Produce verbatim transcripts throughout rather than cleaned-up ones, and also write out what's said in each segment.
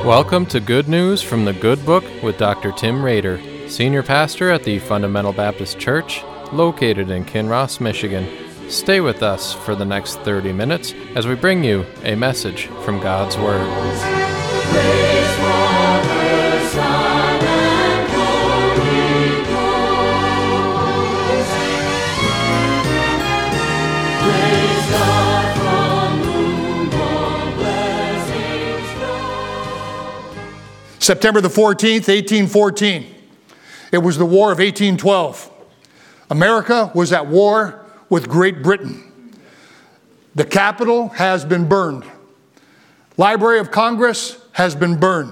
Welcome to Good News from the Good Book with Doctor Tim Rader, Senior Pastor at the Fundamental Baptist Church, located in Kinross, Michigan. Stay with us for the next thirty minutes as we bring you a message from God's Word. Praise Father, Son, and Holy Ghost. Praise God from whom all blessings flow. September the fourteenth, eighteen fourteen. It was the War of eighteen twelve. America was at war with Great Britain. The Capitol has been burned. Library of Congress has been burned.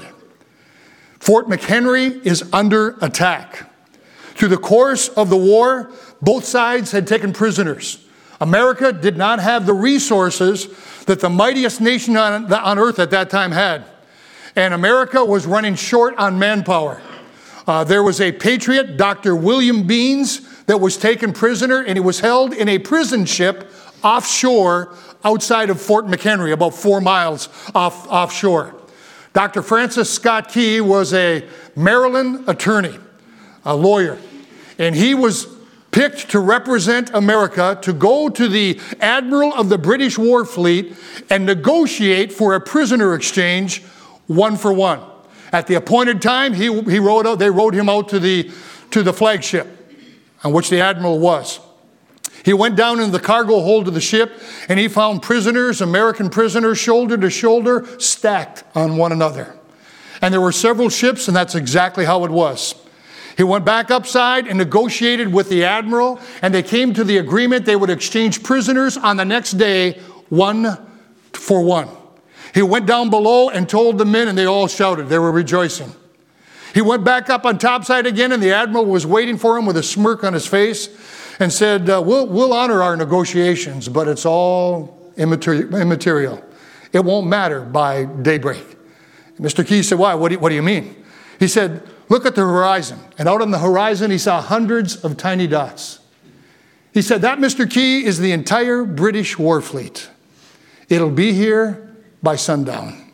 Fort McHenry is under attack. Through the course of the war, both sides had taken prisoners. America did not have the resources that the mightiest nation on, on earth at that time had. And America was running short on manpower. Uh, there was a patriot, Doctor William Beans, that was taken prisoner, and he was held in a prison ship offshore outside of Fort McHenry, about four miles off offshore. Doctor Francis Scott Key was a Maryland attorney, a lawyer, and he was picked to represent America to go to the admiral of the British war fleet and negotiate for a prisoner exchange one for one. At the appointed time, he, he rowed out, they rowed him out to the, to the flagship on which the admiral was. He went down in the cargo hold of the ship, and he found prisoners, American prisoners, shoulder to shoulder, stacked on one another. And there were several ships, and that's exactly how it was. He went back upside and negotiated with the admiral, and they came to the agreement they would exchange prisoners on the next day, one for one. He went down below and told the men, and they all shouted. They were rejoicing. He went back up on topside again, and the admiral was waiting for him with a smirk on his face and said, uh, we'll, we'll honor our negotiations, but it's all immaterial. It won't matter by daybreak. Mister Key said, why? What do you, what do you mean? He said, look at the horizon. And out on the horizon, he saw hundreds of tiny dots. He said, that, Mister Key, is the entire British war fleet. It'll be here by sundown.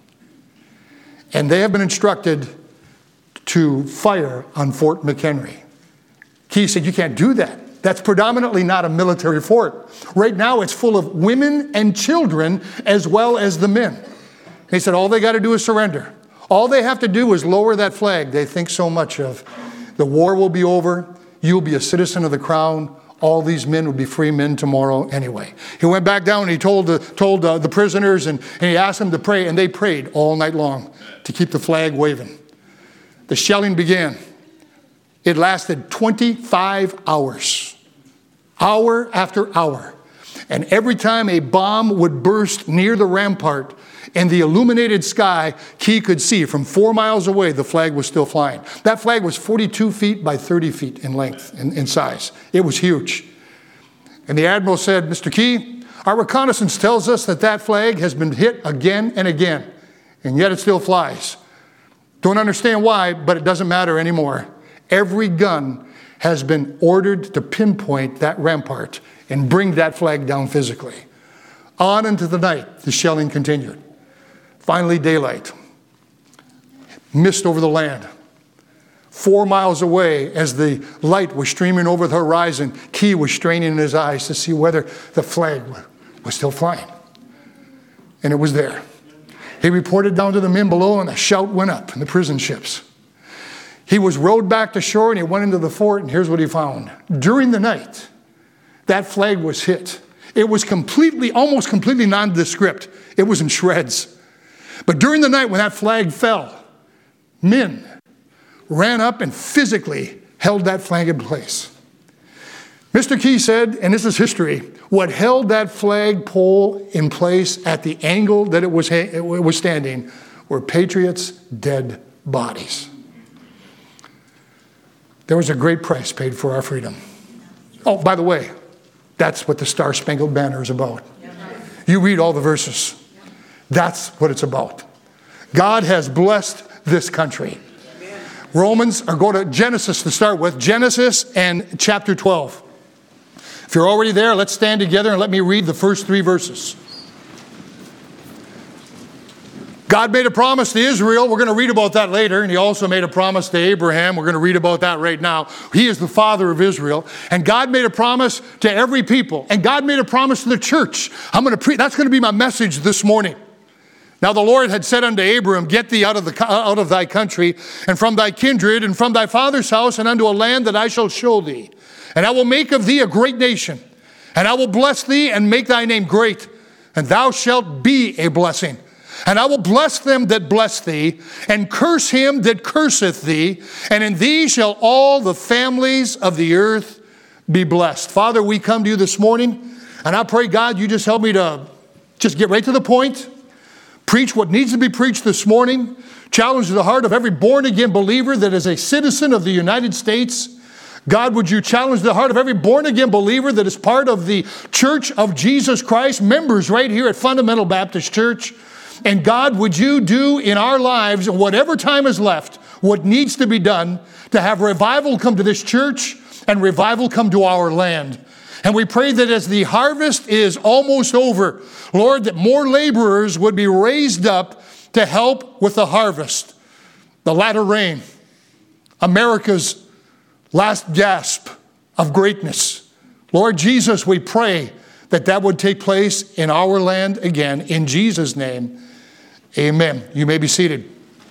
And they have been instructed to fire on Fort McHenry. Key said, you can't do that. That's predominantly not a military fort. Right now it's full of women and children as well as the men. He said, all they got to do is surrender. All they have to do is lower that flag they think so much of. The war will be over. You'll be a citizen of the crown. All these men will be free men tomorrow anyway. He went back down and he told the, told, uh, the prisoners and, and he asked them to pray, and they prayed all night long to keep the flag waving. The shelling began. It lasted twenty-five hours, hour after hour. And every time a bomb would burst near the rampart, in the illuminated sky, Key could see from four miles away the flag was still flying. That flag was forty-two feet by thirty feet in length, in, in size. It was huge. And the admiral said, Mister Key, our reconnaissance tells us that that flag has been hit again and again, and yet it still flies. Don't understand why, but it doesn't matter anymore. Every gun has been ordered to pinpoint that rampart and bring that flag down physically. On into the night, the shelling continued. Finally, daylight. Mist over the land. Four miles away, as the light was streaming over the horizon, Key was straining his eyes to see whether the flag was still flying. And it was there. He reported down to the men below, and a shout went up in the prison ships. He was rowed back to shore, and he went into the fort, and here's what he found. During the night, that flag was hit. It was completely, almost completely nondescript. It was in shreds. But during the night when that flag fell, men ran up and physically held that flag in place. Mister Key said, and this is history, what held that flag pole in place at the angle that it was, it was standing were patriots' dead bodies. There was a great price paid for our freedom. Oh, by the way, that's what the Star-Spangled Banner is about. You read all the verses. That's what it's about. God has blessed this country. Romans, or go to Genesis to start with. Genesis and chapter twelve. If you're already there, let's stand together and let me read the first three verses. God made a promise to Israel. We're going to read about that later. And he also made a promise to Abraham. We're going to read about that right now. He is the father of Israel. And God made a promise to every people. And God made a promise to the church. I'm going to pre- that's going to be my message this morning. Now the Lord had said unto Abram, get thee out of, the, out of thy country, and from thy kindred, and from thy father's house, and unto a land that I shall show thee. And I will make of thee a great nation. And I will bless thee, and make thy name great. And thou shalt be a blessing. And I will bless them that bless thee, and curse him that curseth thee. And in thee shall all the families of the earth be blessed. Father, we come to you this morning, and I pray, God, you just help me to just get right to the point. Preach what needs to be preached this morning. Challenge the heart of every born-again believer that is a citizen of the United States. God, would you challenge the heart of every born-again believer that is part of the Church of Jesus Christ, members right here at Fundamental Baptist Church. And God, would you do in our lives, whatever time is left, what needs to be done to have revival come to this church and revival come to our land. And we pray that as the harvest is almost over, Lord, that more laborers would be raised up to help with the harvest. The latter rain, America's last gasp of greatness. Lord Jesus, we pray that that would take place in our land again. In Jesus' name, amen. You may be seated.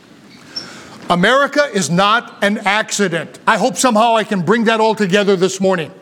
America is not an accident. I hope somehow I can bring that all together this morning.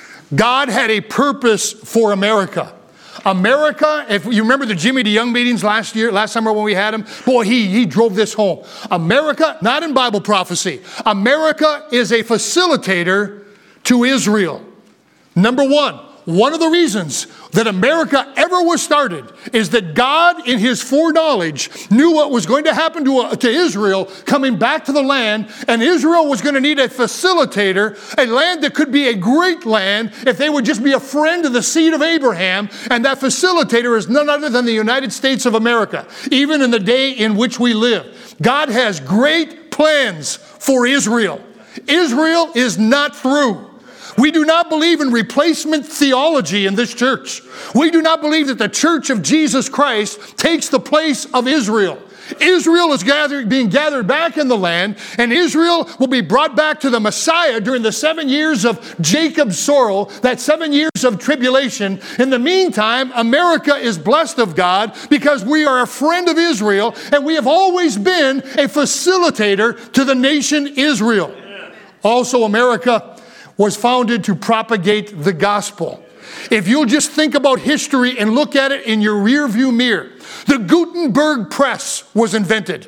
God had a purpose for America. America, if you remember the Jimmy DeYoung meetings last year, last summer when we had him, boy, he, he drove this home. America, not in Bible prophecy, America is a facilitator to Israel. Number one, one of the reasons that America ever was started is that God, in his foreknowledge, knew what was going to happen to, uh, to Israel coming back to the land, and Israel was going to need a facilitator, a land that could be a great land if they would just be a friend of the seed of Abraham, and that facilitator is none other than the United States of America, even in the day in which we live. God has great plans for Israel. Israel is not through. We do not believe in replacement theology in this church. We do not believe that the church of Jesus Christ takes the place of Israel. Israel is gathered, being gathered back in the land, and Israel will be brought back to the Messiah during the seven years of Jacob's sorrow, that seven years of tribulation. In the meantime, America is blessed of God because we are a friend of Israel, and we have always been a facilitator to the nation Israel. Also, America was founded to propagate the gospel. If you'll just think about history and look at it in your rearview mirror, the Gutenberg press was invented.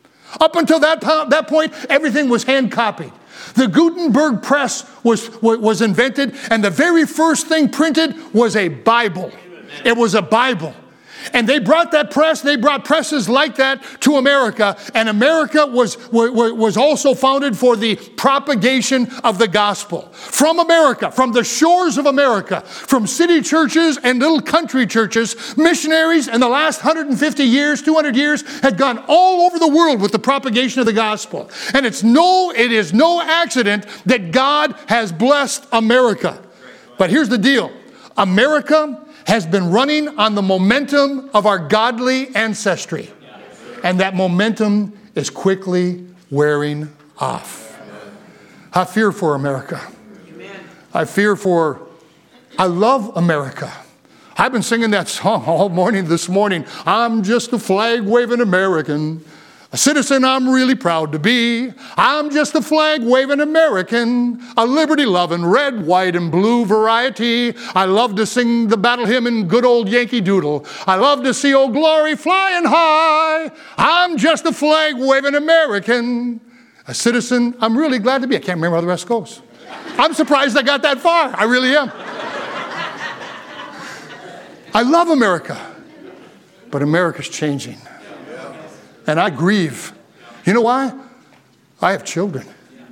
Up until that, that point, everything was hand copied. The Gutenberg press was, was invented, and the very first thing printed was a Bible. It was a Bible. And they brought that press, they brought presses like that to America, and America was, was, was also founded for the propagation of the gospel. From America, from the shores of America, from city churches and little country churches, missionaries in the last one hundred fifty years, two hundred years, had gone all over the world with the propagation of the gospel. And it's no, it is no accident that God has blessed America. But here's the deal. America has been running on the momentum of our godly ancestry. And that momentum is quickly wearing off. I fear for America. I fear for, I love America. I've been singing that song all morning this morning. I'm just a flag-waving American. A citizen I'm really proud to be. I'm just a flag-waving American, a liberty-loving red, white, and blue variety. I love to sing the battle hymn in good old Yankee Doodle. I love to see Old Glory flying high. I'm just a flag-waving American, a citizen I'm really glad to be. I can't remember how the rest goes. I'm surprised I got that far. I really am. I love America, but America's changing. And I grieve. You know why? I have children.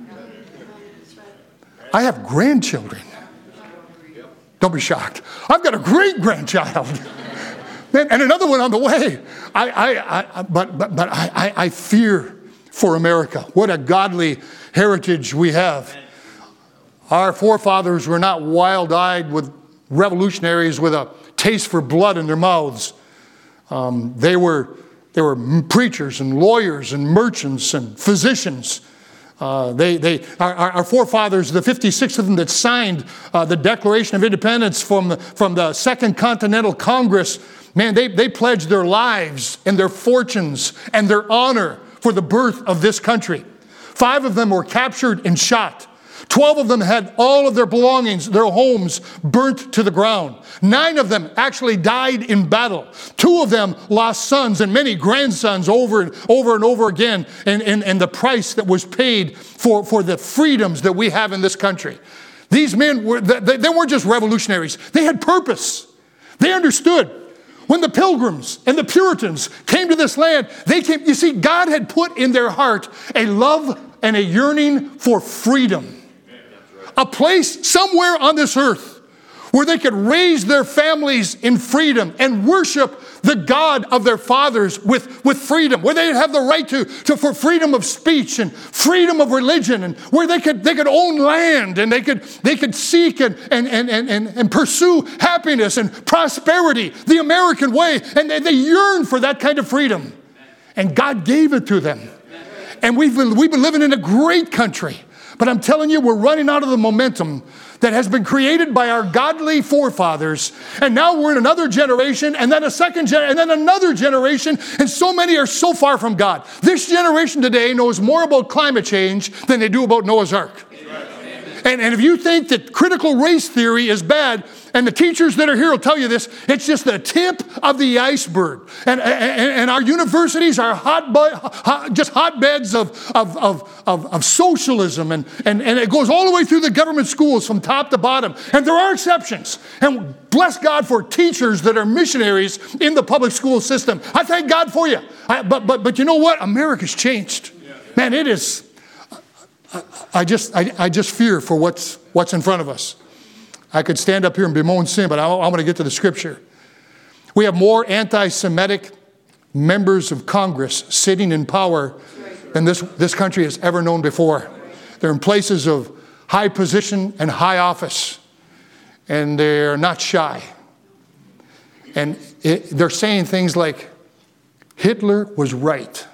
I have grandchildren. Don't be shocked. I've got a great-grandchild. And another one on the way. I, I, I, but but, but I, I fear for America. What a godly heritage we have. Our forefathers were not wild-eyed with revolutionaries with a taste for blood in their mouths. Um, they were There were preachers and lawyers and merchants and physicians. Uh, they, they, our, our forefathers, the fifty-six of them that signed uh, the Declaration of Independence from the, from the Second Continental Congress, man, they, they pledged their lives and their fortunes and their honor for the birth of this country. Five of them were captured and shot. Twelve of them had all of their belongings, their homes, burnt to the ground. Nine of them actually died in battle. Two of them lost sons and many grandsons over and over and over again, and, and, and the price that was paid for, for the freedoms that we have in this country. These men, were they, they weren't just revolutionaries. They had purpose. They understood. When the Pilgrims and the Puritans came to this land, they came, you see, God had put in their heart a love and a yearning for freedom. A place somewhere on this earth where they could raise their families in freedom and worship the God of their fathers with, with freedom, where they'd have the right to, to for freedom of speech and freedom of religion, and where they could they could own land and they could they could seek and and and and, and pursue happiness and prosperity the American way, and they, they yearned for that kind of freedom. And God gave it to them. And we've been, we've been living in a great country. But I'm telling you, we're running out of the momentum that has been created by our godly forefathers. And now we're in another generation, and then a second generation, and then another generation. And so many are so far from God. This generation today knows more about climate change than they do about Noah's Ark. And, and if you think that critical race theory is bad, and the teachers that are here will tell you this, it's just the tip of the iceberg. And, and, and our universities are hot, hot, just hotbeds of, of, of, of, of socialism. And, and, and it goes all the way through the government schools from top to bottom. And there are exceptions. And bless God for teachers that are missionaries in the public school system. I thank God for you. I, but, but, but you know what? America's changed. Man, it is... I just, I, I just fear for what's, what's in front of us. I could stand up here and bemoan sin, but I, I want to get to the scripture. We have more anti-Semitic members of Congress sitting in power than this, this country has ever known before. They're in places of high position and high office, and they're not shy. And it, they're saying things like, Hitler was right.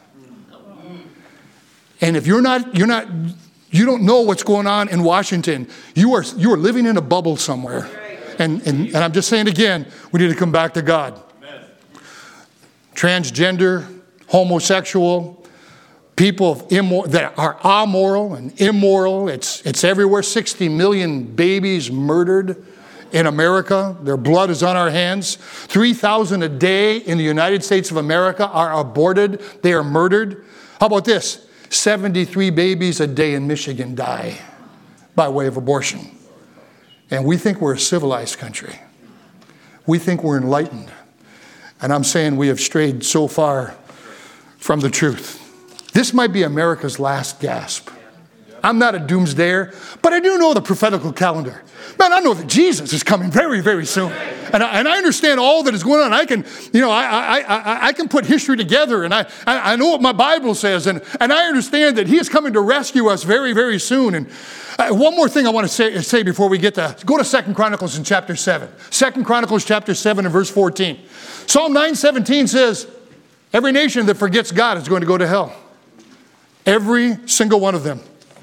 And if you're not, you're not, you don't know what's going on in Washington, you are, you are living in a bubble somewhere. And, and, and I'm just saying again, we need to come back to God. Amen. Transgender, homosexual, people of immor- that are amoral and immoral, it's, it's everywhere. sixty million babies murdered in America. Their blood is on our hands. three thousand a day in the United States of America are aborted. They are murdered. How about this? seventy-three babies a day in Michigan die by way of abortion. And we think we're a civilized country. We think we're enlightened. And I'm saying we have strayed so far from the truth. This might be America's last gasp. I'm not a doomsdayer, but I do know the prophetical calendar. Man, I know that Jesus is coming very, very soon. And I, and I understand all that is going on. I can, you know, I, I, I, I can put history together, and I, I, I know what my Bible says, and, and I understand that He is coming to rescue us very, very soon. And uh, one more thing I want to say, say before we get to, go to Second Chronicles in chapter seven. Second Chronicles chapter seven and verse fourteen. Psalm nine seventeen says, every nation that forgets God is going to go to hell. Every single one of them.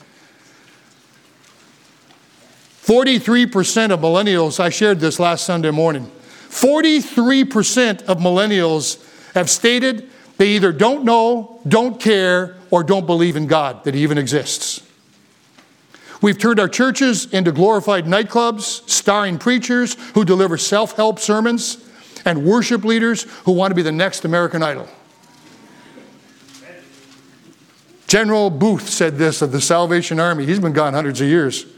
forty-three percent of millennials, I shared this last Sunday morning, forty-three percent of millennials have stated they either don't know, don't care, or don't believe in God, that He even exists. We've turned our churches into glorified nightclubs, starring preachers who deliver self-help sermons, and worship leaders who want to be the next American Idol. General Booth said this of the Salvation Army. He's been gone hundreds of years.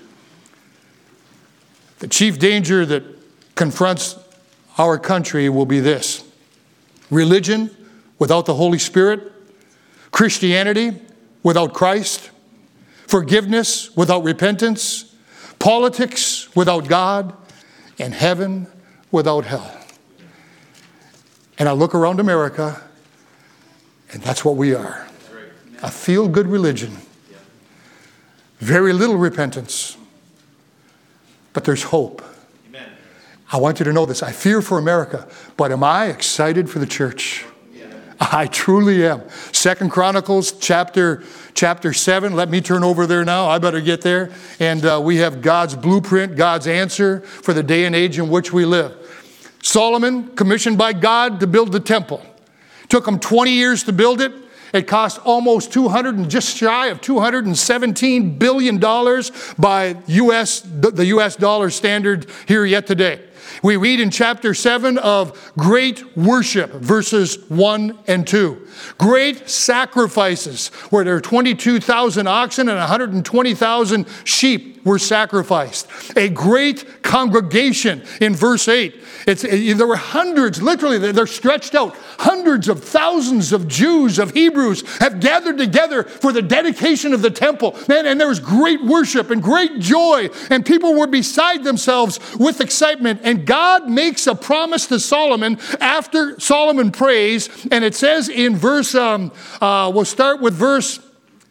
The chief danger that confronts our country will be this: religion without the Holy Spirit, Christianity without Christ, forgiveness without repentance, politics without God, and heaven without hell. And I look around America, and that's what we are. A feel-good religion. Very little repentance. But there's hope. Amen. I want you to know this. I fear for America, but am I excited for the church? Yeah. I truly am. Second Chronicles chapter chapter seven. Let me turn over there now. I better get there. And uh, we have God's blueprint, God's answer for the day and age in which we live. Solomon, commissioned by God to build the temple. Took him twenty years to build it. It cost almost two hundred and just shy of two hundred seventeen billion dollars by U S the U S dollar standard here yet today. We read in chapter seven of great worship, verses one and two. Great sacrifices, where there are twenty-two thousand oxen and one hundred twenty thousand sheep were sacrificed. A great congregation in verse eight. It's, there were hundreds, literally, they're stretched out. Hundreds of thousands of Jews, of Hebrews, have gathered together for the dedication of the temple. Man, and there was great worship and great joy, and people were beside themselves with excitement. And God makes a promise to Solomon after Solomon prays, and it says in verse, um, uh, we'll start with verse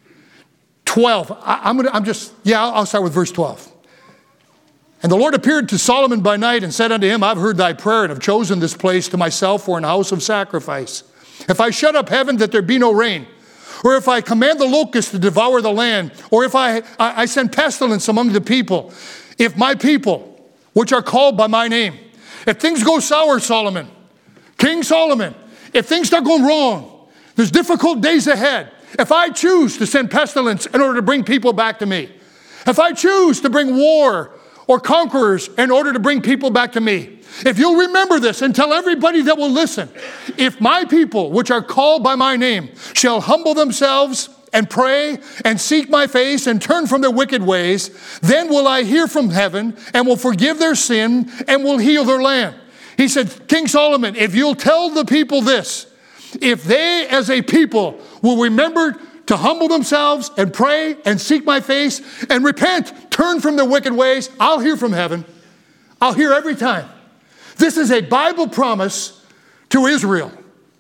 twelve. I, I'm, gonna, I'm just, yeah, I'll, I'll start with verse twelve. And the Lord appeared to Solomon by night and said unto him, I've heard thy prayer and have chosen this place to myself for an house of sacrifice. If I shut up heaven that there be no rain, or if I command the locusts to devour the land, or if I, I, I send pestilence among the people, if my people, which are called by my name, if things go sour, Solomon, King Solomon, if things start going wrong, there's difficult days ahead. If I choose to send pestilence in order to bring people back to me, if I choose to bring war or conquerors in order to bring people back to me, if you'll remember this and tell everybody that will listen, if my people, which are called by my name, shall humble themselves and pray and seek my face and turn from their wicked ways, then will I hear from heaven and will forgive their sin and will heal their land. He said, King Solomon, if you'll tell the people this, if they as a people will remember to humble themselves and pray and seek my face and repent, turn from their wicked ways, I'll hear from heaven. I'll hear every time. This is a Bible promise to Israel,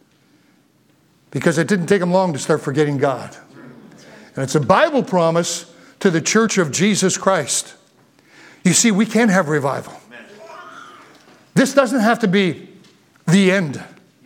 because it didn't take them long to start forgetting God. And it's a Bible promise to the church of Jesus Christ. You see, we can have revival. This doesn't have to be the end.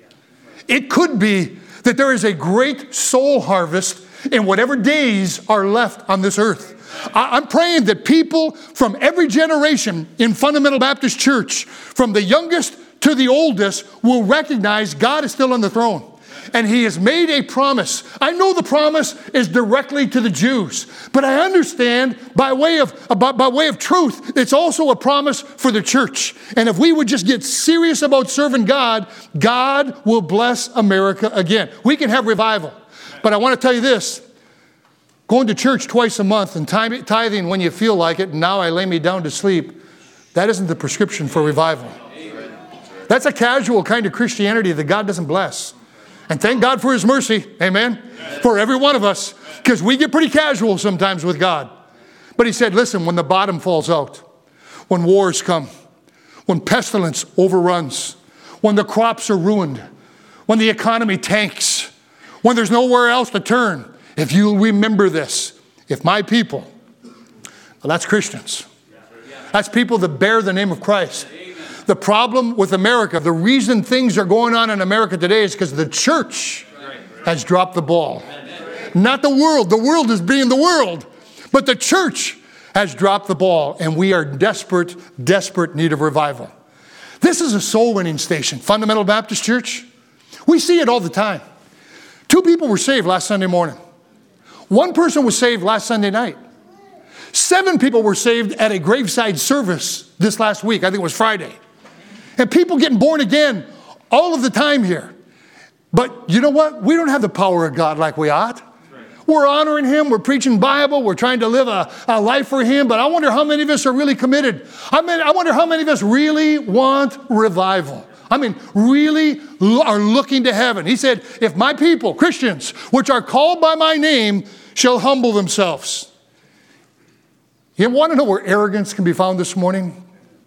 It could be that there is a great soul harvest in whatever days are left on this earth. I'm praying that people from every generation in Fundamental Baptist Church, from the youngest to the oldest, will recognize God is still on the throne. And he has made a promise. I know the promise is directly to the Jews, but I understand by way of, by, by way of truth, it's also a promise for the church. And if we would just get serious about serving God, God will bless America again. We can have revival. But I want to tell you this, going to church twice a month and tithing when you feel like it, and now I lay me down to sleep, that isn't the prescription for revival. That's a casual kind of Christianity that God doesn't bless. And thank God for his mercy, amen, for every one of us, because we get pretty casual sometimes with God. But he said, listen, when the bottom falls out, when wars come, when pestilence overruns, when the crops are ruined, when the economy tanks, when there's nowhere else to turn, if you'll remember this, if my people, well, that's Christians. That's people that bear the name of Christ. The problem with America, the reason things are going on in America today is because the church has dropped the ball. Not the world. The world is being the world. But the church has dropped the ball, and we are desperate, desperate need of revival. This is a soul winning station, Fundamental Baptist Church. We see it all the time. Two people were saved last Sunday morning. One person was saved last Sunday night. Seven people were saved at a graveside service this last week. I think it was Friday. And people getting born again all of the time here. But you know what? We don't have the power of God like we ought. We're honoring him. We're preaching Bible. We're trying to live a, a life for him. But I wonder how many of us are really committed. I mean, I wonder how many of us really want revival. I mean, really are looking to heaven. He said, if my people, Christians, which are called by my name, shall humble themselves. You want to know where arrogance can be found this morning?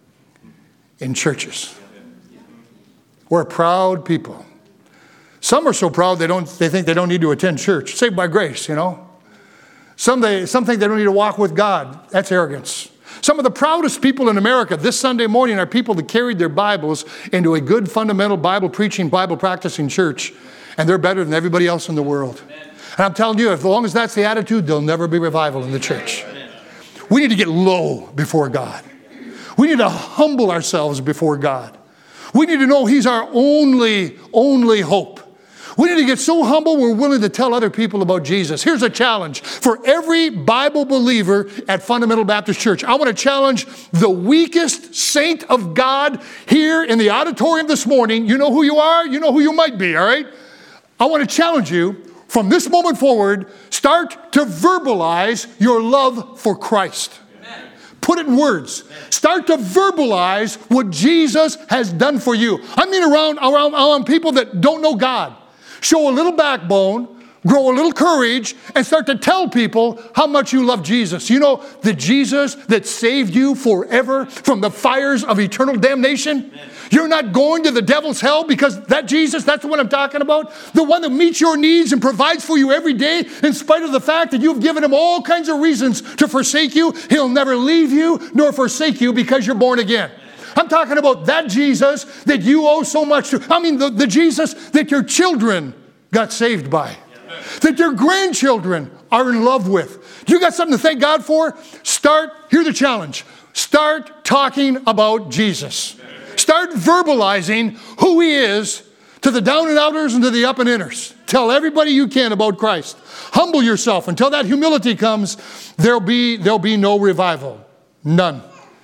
In churches. We're a proud people. Some are so proud they don't. They think they don't need to attend church. Saved by grace, you know. Some, they, some think they don't need to walk with God. That's arrogance. Some of the proudest people in America this Sunday morning are people that carried their Bibles into a good fundamental Bible preaching, Bible practicing church. and they're better than everybody else in the world. And I'm telling you, as long as that's the attitude, there'll never be revival in the church. We need to get low before God. We need to humble ourselves before God. We need to know He's our only, only hope. We need to get so humble we're willing to tell other people about Jesus. Here's a challenge for every Bible believer at Fundamental Baptist Church. I want to challenge the weakest saint of God here in the auditorium this morning. You know who you are. You know who you might be, all right? I want to challenge you from this moment forward, start to verbalize your love for Christ. Amen. Put it in words. Amen. Start to verbalize what Jesus has done for you. I mean around, around, around people that don't know God. Show a little backbone, grow a little courage, and start to tell people how much you love Jesus. You know, the Jesus that saved you forever from the fires of eternal damnation. Amen. You're not going to the devil's hell because that Jesus, that's what I'm talking about. The one that meets your needs and provides for you every day in spite of the fact that you've given him all kinds of reasons to forsake you. He'll never leave you nor forsake you because you're born again. I'm talking about that Jesus that you owe so much to. I mean, the, the Jesus that your children got saved by. That your grandchildren are in love with. You got something to thank God for? Start, here's the challenge. Start talking about Jesus. Start verbalizing who He is to the down and outers and to the up and inners. Tell everybody you can about Christ. Humble yourself. Until that humility comes, there'll be, there'll be no revival. None.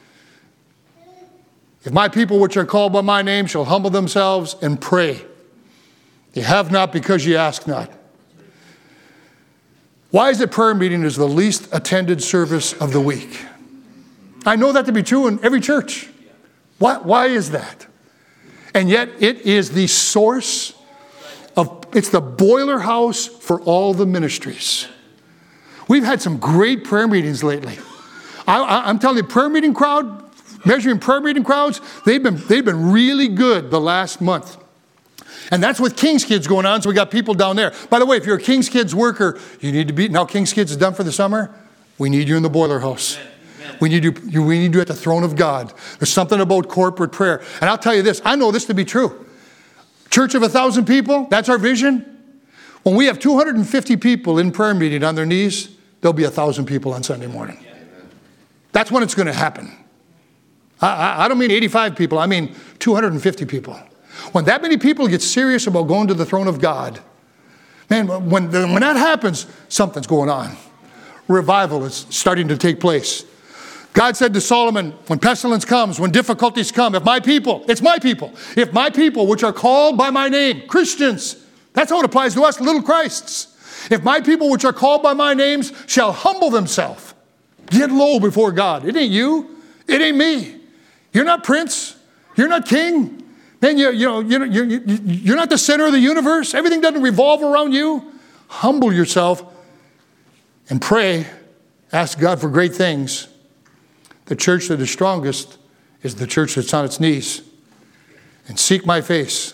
If my people which are called by my name shall humble themselves and pray. You have not because you ask not. Why is it prayer meeting is the least attended service of the week? I know that to be true in every church. Why, why is that? And yet it is the source of, it's the boiler house for all the ministries. We've had some great prayer meetings lately. I, I, I'm telling you, prayer meeting crowd, measuring prayer meeting crowds, they've been, they've been really good the last month. And that's with King's Kids going on, so we got people down there. By the way, if you're a King's Kids worker, you need to be, now King's Kids is done for the summer, we need you in the boiler house. Amen. Amen. We need you, we need you at the throne of God. There's something about corporate prayer. And I'll tell you this, I know this to be true. Church of a thousand people, that's our vision. When we have two hundred fifty people in prayer meeting on their knees, there'll be a thousand people on Sunday morning. That's when it's going to happen. I, I, I don't mean eighty-five people, I mean two hundred fifty people. When that many people get serious about going to the throne of God, man, when, when that happens, something's going on. Revival is starting to take place. God said to Solomon, when pestilence comes, when difficulties come, if my people, it's my people, if my people, which are called by my name, Christians, that's how it applies to us, little Christs. If my people, which are called by my names, shall humble themselves, get low before God. It ain't you. It ain't me. You're not prince. You're not king. Man, you, you know, you're, you're, you're not the center of the universe. Everything doesn't revolve around you. Humble yourself and pray. Ask God for great things. The church that is strongest is the church that's on its knees. And seek my face.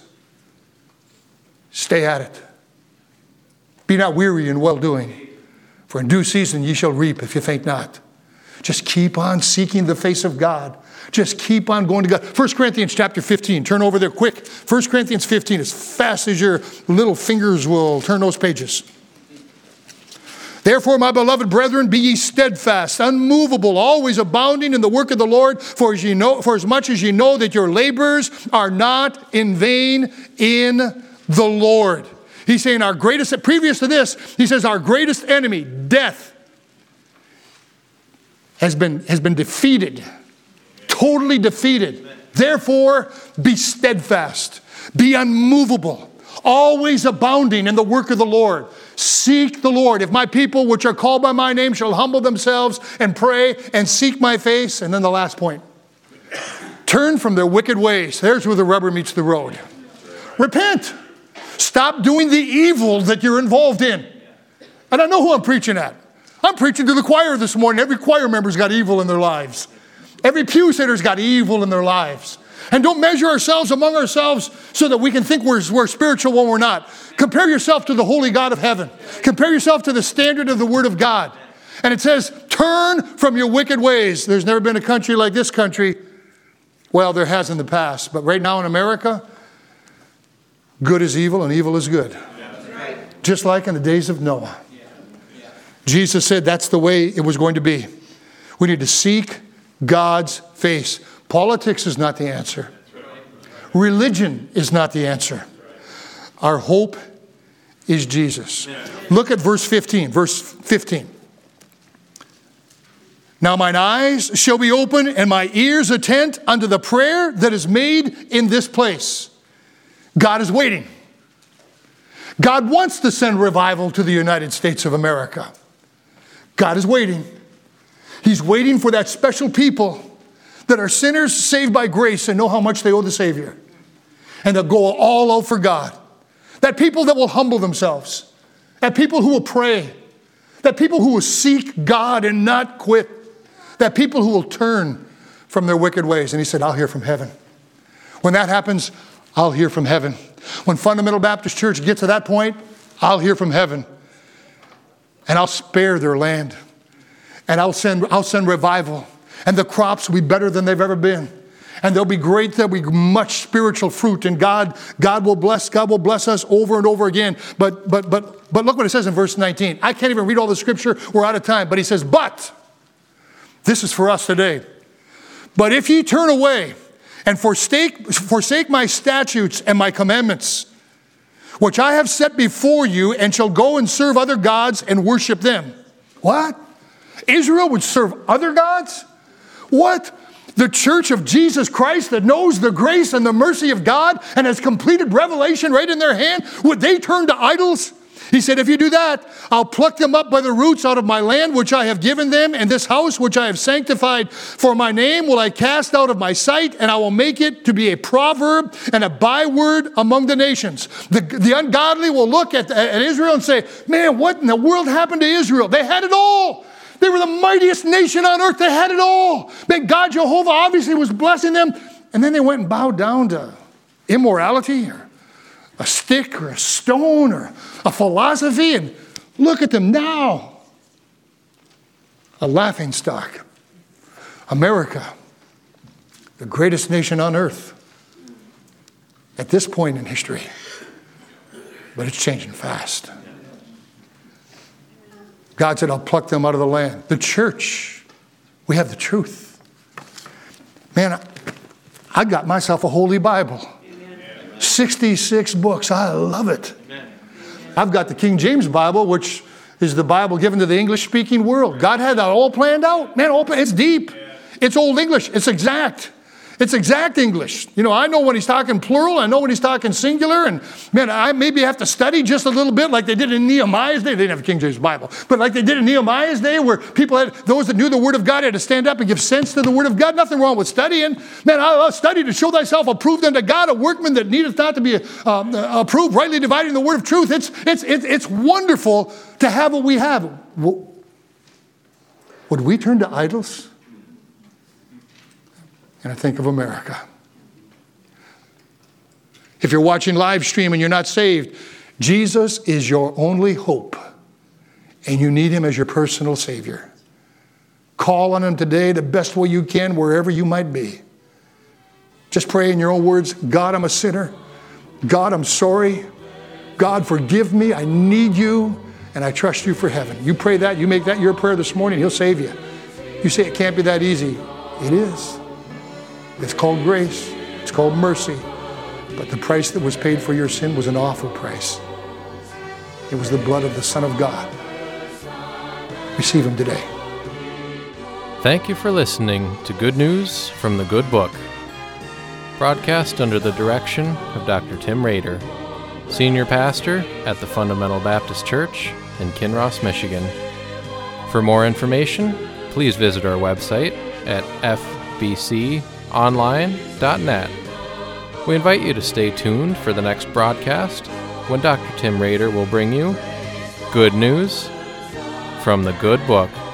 Stay at it. Be not weary in well-doing. For in due season ye shall reap if you faint not. Just keep on seeking the face of God. Just keep on going to God. First Corinthians chapter fifteen. Turn over there quick. First Corinthians fifteen, as fast as your little fingers will turn those pages. Therefore, my beloved brethren, be ye steadfast, unmovable, always abounding in the work of the Lord, for as, ye know, for as much as ye know that your labors are not in vain in the Lord. He's saying our greatest, previous to this, he says our greatest enemy, death, has been, has been defeated. Totally defeated. Therefore, be steadfast. Be unmovable. Always abounding in the work of the Lord. Seek the Lord. If my people, which are called by my name, shall humble themselves and pray and seek my face. And then the last point. Turn from their wicked ways. There's where the rubber meets the road. Repent. Stop doing the evil that you're involved in. And I know who I'm preaching at. I'm preaching to the choir this morning. Every choir member's got evil in their lives. Every pew sitter's got evil in their lives. And don't measure ourselves among ourselves so that we can think we're, we're spiritual when we're not. Compare yourself to the holy God of heaven. Compare yourself to the standard of the Word of God. And it says, turn from your wicked ways. There's never been a country like this country. Well, there has in the past. But right now in America, Good is evil and evil is good. Just like in the days of Noah. Jesus said that's the way it was going to be. We need to seek God's face. Politics is not the answer. Religion is not the answer. Our hope is Jesus. Look at verse fifteen. Verse fifteen. Now mine eyes shall be open and my ears attent unto the prayer that is made in this place. God is waiting. God wants to send revival to the United States of America. God is waiting. He's waiting for that special people that are sinners saved by grace and know how much they owe the Savior. And they'll go all out for God. That people that will humble themselves. That people who will pray. That people who will seek God and not quit. That people who will turn from their wicked ways. And he said, I'll hear from heaven. When that happens, I'll hear from heaven. When Fundamental Baptist Church gets to that point, I'll hear from heaven. And I'll spare their land. And I'll send, I'll send revival. And the crops will be better than they've ever been. And they'll be great. There'll be much spiritual fruit. And God, God will bless, God will bless us over and over again. But, but, but, but look what it says in verse nineteen. I can't even read all the scripture. We're out of time. But he says, but, this is for us today. But if ye turn away and forsake, forsake my statutes and my commandments, which I have set before you, and shall go and serve other gods and worship them. What? Israel would serve other gods? What? The church of Jesus Christ that knows the grace and the mercy of God and has completed revelation right in their hand, would they turn to idols? He said, if you do that, I'll pluck them up by the roots out of my land, which I have given them, and this house, which I have sanctified for my name, will I cast out of my sight, and I will make it to be a proverb and a byword among the nations. The, the ungodly will look at, at Israel and say, man, what in the world happened to Israel? They had it all. They were the mightiest nation on earth. They had it all. Man, God Jehovah obviously was blessing them. And then they went and bowed down to immorality or a stick or a stone or a philosophy. And look at them now. A laughingstock. America, the greatest nation on earth at this point in history. But it's changing fast. God said, I'll pluck them out of the land. The church, we have the truth. Man, I, I got myself a Holy Bible. Amen. sixty-six books. I love it. Amen. I've got the King James Bible, which is the Bible given to the English-speaking world. God had that all planned out. Man, all, it's deep. It's Old English. It's exact. It's exact English. You know, I know when he's talking plural. I know when he's talking singular. And, man, I maybe have to study just a little bit like they did in Nehemiah's day. They didn't have a King James Bible. But like they did in Nehemiah's day where people had, those that knew the Word of God had to stand up and give sense to the Word of God. Nothing wrong with studying. Man, I'll study to show thyself approved unto God, a workman that needeth not to be uh, approved, rightly dividing the Word of truth. It's, it's, it's, it's wonderful to have what we have. Would we turn to idols? And I think of America. If you're watching live stream and you're not saved, Jesus is your only hope. And you need him as your personal Savior. Call on him today the best way you can, wherever you might be. Just pray in your own words, God, I'm a sinner. God, I'm sorry. God, forgive me. I need you. And I trust you for heaven. You pray that. You make that your prayer this morning. He'll save you. You say it can't be that easy. It is. It's called grace. It's called mercy. But the price that was paid for your sin was an awful price. It was the blood of the Son of God. Receive him today. Thank you for listening to Good News from the Good Book. Broadcast under the direction of Doctor Tim Rader, Senior Pastor at the Fundamental Baptist Church in Kinross, Michigan. For more information, please visit our website at f b c online dot net. We invite you to stay tuned for the next broadcast when Doctor Tim Rader will bring you Good News from the Good Book.